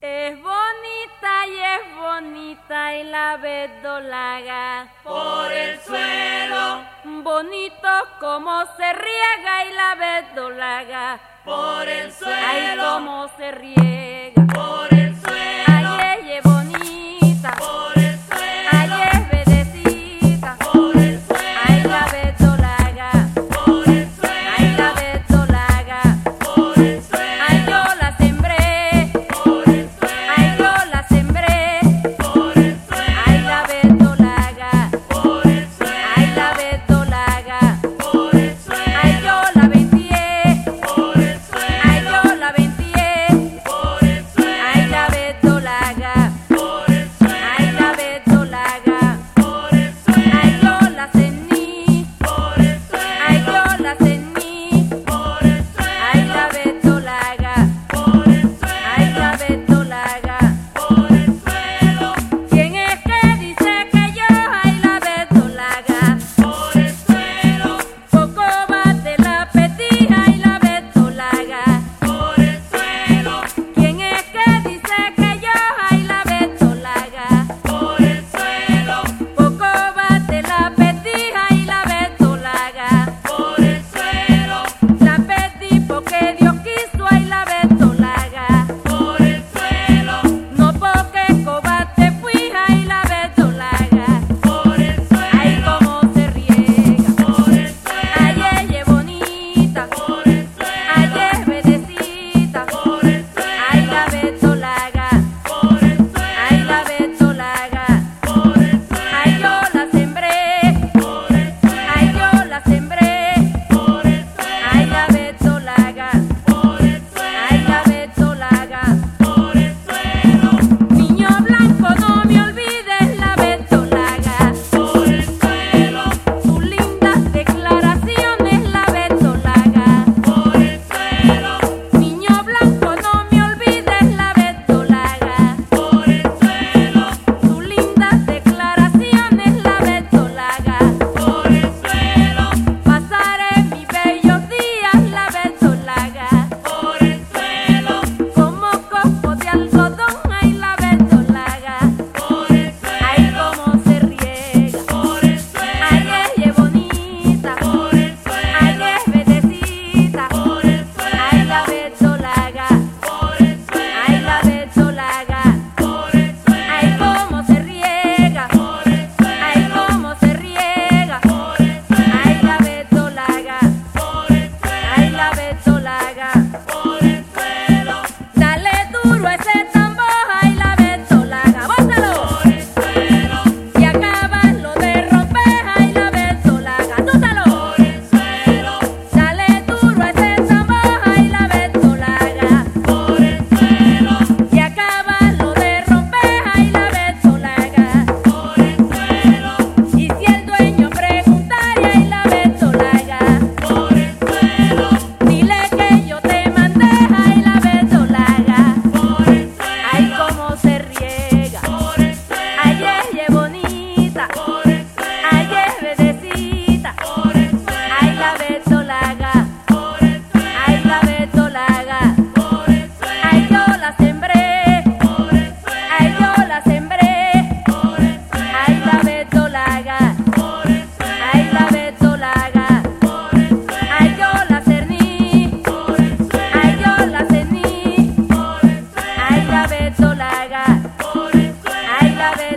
Es bonita y la verdolaga por el suelo, bonito como se riega y la verdolaga por el suelo, ay como se riega, por el suelo, ay es bonita, por el suelo, ay es verdecita, por el suelo, ay la verdolaga, por el suelo, ay la verdolaga, por el suelo, ay yo la sembré, por el suelo, ay yo la sembré, por el suelo, ay la verdolaga, por el suelo, ay la verdolaga, por el suelo, ay yo la vendié, por el suelo, ay yo la vendié, por el suelo, ay la verdolaga, por el suelo, ay la verdolaga, por el suelo, ay yo la cení, por el suelo, ay yo la cení, por el suelo, ay la verdolaga, por el suelo, ay la verdolaga. por el suelo, ¿Quién es que dice que yo ay la verdolaga? por el suelo, Poco bate la petija y la verdolaga. por el suelo, ¿Quién es que dice que yo ay la verdolaga? por el suelo, Poco bate la petija y la verdolaga. por el suelo, La pedí porque Dios quiso ay la verdolaga. por el suelo, No porque cobarde fui ay la verdolaga. por el Ay suelo, cómo se riega. por el suelo, Ay ella es bonita. por el suelo, Ay es verdecita. por el suelo, Ay la verdolaga. por el suelo, Ay la verdolaga. por el suelo, Ay yo la sembré. por el suelo, Ay yo la sembré. por el suelo, Ay la verdolaga. por el Ay suelo, la verdolaga. por el suelo, Niño blanco no me olvides la verdolaga. por el suelo, Tus lindas declaraciones la verdolaga. por el suelo, Niño blanco no me olvides la verdolaga. por el suelo, Tus lindas declaraciones la verdolaga. por el suelo, Pasaré mis bellos días la verdolaga. por el suelo, Como copo de algodón ay la verdolaga. por el suelo, Ay cómo se riega. por el suelo, Ay ella es bonita. por el suelo, Ay es verdecita. por el suelo, Ay la verdolaga. por el suelo, Ay la verdolaga. por el suelo, Ay cómo se riega. por el suelo, Ay cómo se riega. por el suelo, Ay la verdolaga. por el suelo, Ay la verdolaga. por el suelo, Dale duro a ese tambor, ay la verdolaga. ¡Bótalo! por el suelo, Y acabas lo de romper, ay la verdolaga. ¡Tútalo! por el suelo, Dale duro a ese tambor, ay la verdolaga. por el suelo, Y acabas lo de romper, ay la verdolaga. por el suelo, Y si el dueño preguntara, ay la verdolaga. por el suelo, Dile que yo te mandé, ay la verdolaga. por el suelo, Ay cómo se riega. por el suelo, Ay ella es bonita. por el suelo, Ay es verdecita. por el suelo, Ay la verdolaga. por el suelo, Ay la verdolaga. por el suelo, Ay yo la sembré. por el suelo, Ay yo la sembré. por el suelo, Ay la verdolaga. por el suelo, Ay la verdolaga. por el suelo, Ay yo la cerní. por el suelo, Ay yo la cení. por el suelo, Ay la verdolaga. por el suelo, Ay la verdolaga.